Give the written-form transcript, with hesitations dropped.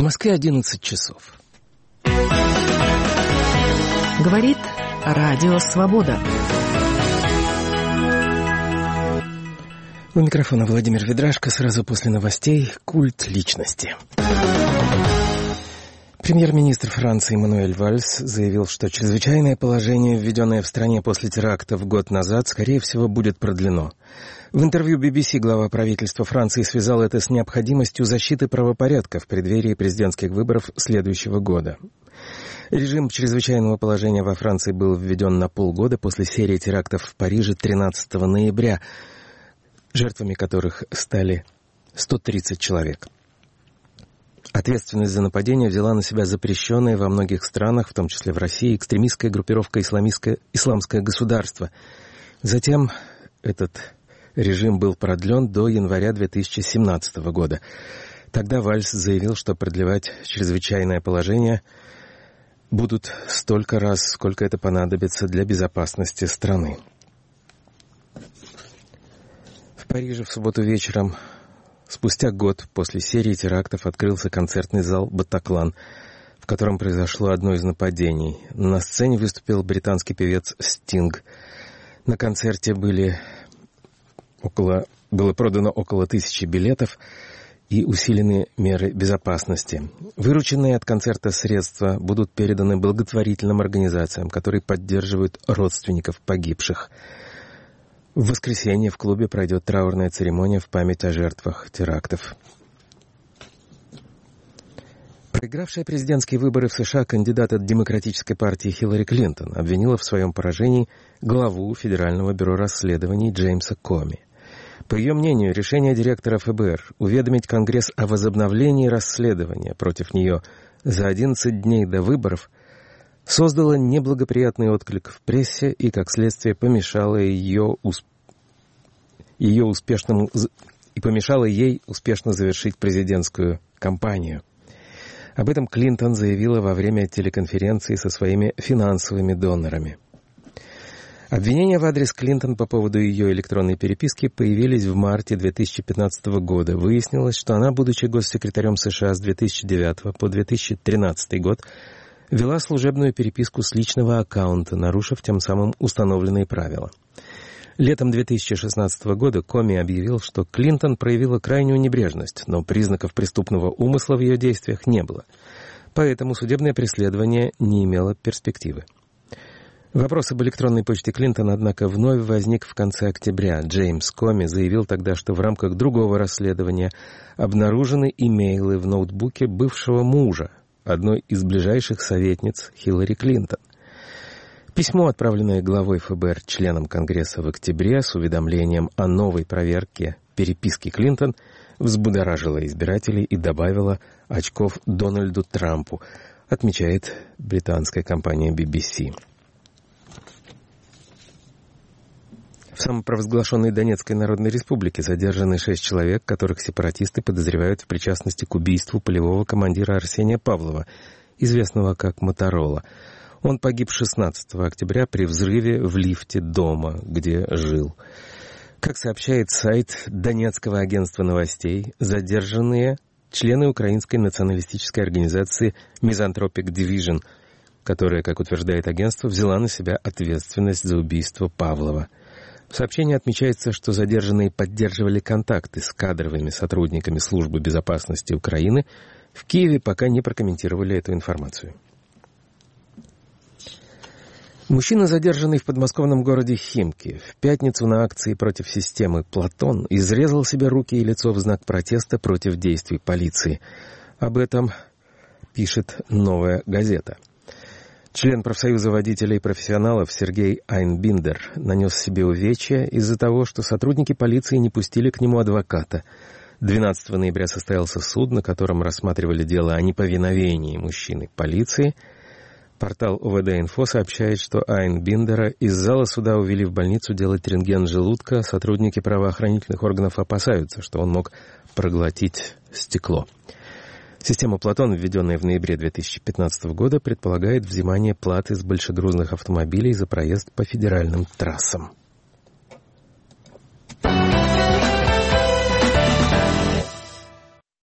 В Москве 11 часов. Говорит Радио Свобода. У микрофона Владимир Ведрашко. Сразу после новостей «Культ личности». Премьер-министр Франции Мануэль Вальс заявил, что чрезвычайное положение, введенное в стране после терактов год назад, скорее всего, будет продлено. В интервью BBC глава правительства Франции связал это с необходимостью защиты правопорядка в преддверии президентских выборов следующего года. Режим чрезвычайного положения во Франции был введен на полгода после серии терактов в Париже 13 ноября, жертвами которых стали 130 человек. Ответственность за нападение взяла на себя запрещенная во многих странах, в том числе в России, экстремистская группировка «Исламское государство». Затем этот режим был продлен до января 2017 года. Тогда Вальс заявил, что продлевать чрезвычайное положение будут столько раз, сколько это понадобится для безопасности страны. В Париже в субботу вечером, спустя год после серии терактов, открылся концертный зал «Батаклан», в котором произошло одно из нападений. На сцене выступил британский певец Стинг. На концерте было продано около 1000 билетов и усилены меры безопасности. Вырученные от концерта средства будут переданы благотворительным организациям, которые поддерживают родственников погибших. В воскресенье в клубе пройдет траурная церемония в память о жертвах терактов. Проигравшая президентские выборы в США кандидат от Демократической партии Хиллари Клинтон обвинила в своем поражении главу Федерального бюро расследований Джеймса Коми. По ее мнению, решение директора ФБР уведомить Конгресс о возобновлении расследования против нее за 11 дней до выборов создало неблагоприятный отклик в прессе и, как следствие, помешало ей успешно завершить президентскую кампанию. Об этом Клинтон заявила во время телеконференции со своими финансовыми донорами. Обвинения в адрес Клинтон по поводу ее электронной переписки появились в марте 2015 года. Выяснилось, что она, будучи госсекретарем США с 2009 по 2013 год, вела служебную переписку с личного аккаунта, нарушив тем самым установленные правила. Летом 2016 года Коми объявил, что Клинтон проявила крайнюю небрежность, но признаков преступного умысла в ее действиях не было. Поэтому судебное преследование не имело перспективы. Вопрос об электронной почте Клинтон, однако, вновь возник в конце октября. Джеймс Коми заявил тогда, что в рамках другого расследования обнаружены имейлы в ноутбуке бывшего мужа одной из ближайших советниц Хиллари Клинтон. Письмо, отправленное главой ФБР членам Конгресса в октябре с уведомлением о новой проверке переписки Клинтон, взбудоражило избирателей и добавило очков Дональду Трампу, отмечает британская компания BBC. В самопровозглашенной Донецкой Народной Республике задержаны 6 человек, которых сепаратисты подозревают в причастности к убийству полевого командира Арсения Павлова, известного как Моторола. Он погиб 16 октября при взрыве в лифте дома, где жил. Как сообщает сайт Донецкого агентства новостей, задержанные члены украинской националистической организации Misanthropic Division, которая, как утверждает агентство, взяла на себя ответственность за убийство Павлова. В сообщении отмечается, что задержанные поддерживали контакты с кадровыми сотрудниками Службы безопасности Украины. В Киеве пока не прокомментировали эту информацию. Мужчина, задержанный в подмосковном городе Химки, в пятницу на акции против системы «Платон» изрезал себе руки и лицо в знак протеста против действий полиции. Об этом пишет «Новая газета». Член профсоюза водителей и профессионалов Сергей Айнбиндер нанес себе увечья из-за того, что сотрудники полиции не пустили к нему адвоката. 12 ноября состоялся суд, на котором рассматривали дело о неповиновении мужчины полиции. Портал ОВД-Инфо сообщает, что Айнбиндера из зала суда увели в больницу делать рентген желудка. Сотрудники правоохранительных органов опасаются, что он мог проглотить стекло. Система «Платон», введенная в ноябре 2015 года, предполагает взимание платы с большегрузных автомобилей за проезд по федеральным трассам.